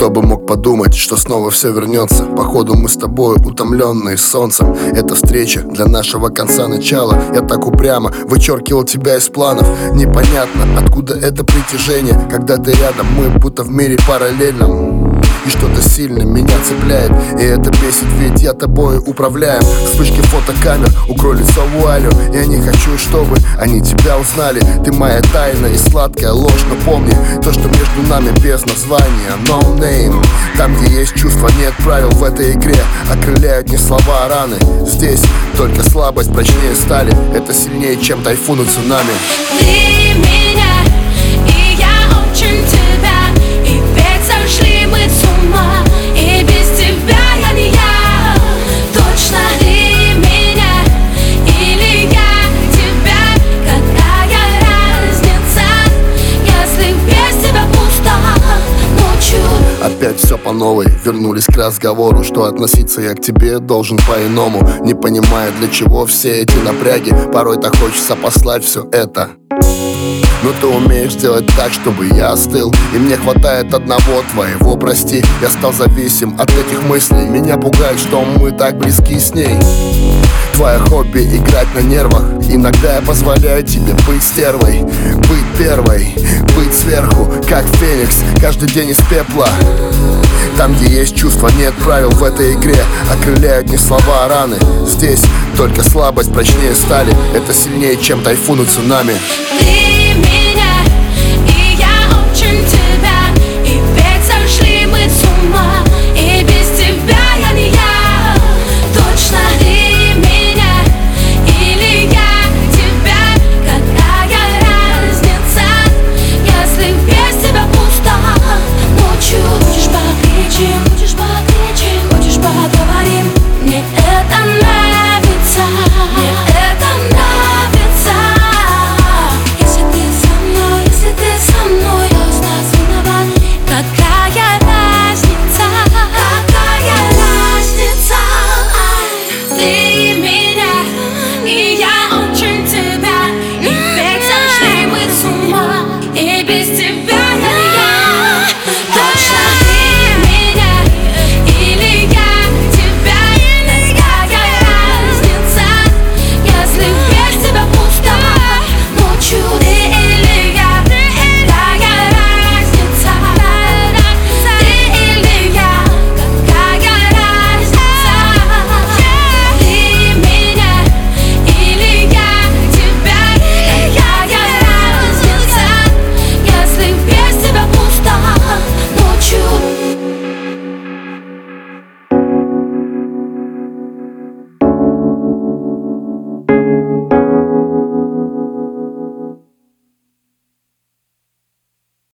Кто бы мог подумать, что снова все вернется. Походу мы с тобой утомленные солнцем. Эта встреча для нашего конца начала. Я так упрямо вычеркивал тебя из планов. Непонятно, откуда это притяжение. Когда ты рядом, мы будто в мире параллельном. И что-то сильно меня цепляет, и это бесит, ведь я тобой управляем. Вспышки фотокамер укрой лицо вуалью. Я не хочу, чтобы они тебя узнали. Ты моя тайна и сладкая ложь. Но помни, то, что между нами без названия. No name. Там, где есть чувства, нет правил в этой игре. Окрыляют не слова, а раны. Здесь только слабость прочнее стали. Это сильнее, чем тайфун и цунами. Ты меня, и я очень тебя. И ведь сошли мы с ума. И без тебя я не я. Точно ты меня или я тебя. Какая разница, если без тебя пусто ночью? Опять все по новой, вернулись к разговору, что относиться я к тебе должен по-иному. Не понимая, для чего все эти напряги. Порой так хочется послать все это. Но ты умеешь сделать так, чтобы я остыл. И мне хватает одного твоего, прости. Я стал зависим от этих мыслей. Меня пугает, что мы так близки с ней. Твое хобби — играть на нервах. Иногда я позволяю тебе быть стервой, быть первой, быть сверху, как феникс, каждый день из пепла. Там, где есть чувства, нет правил в этой игре. Окрыляют не слова, а раны. Здесь только слабость прочнее стали. Это сильнее, чем тайфун и цунами.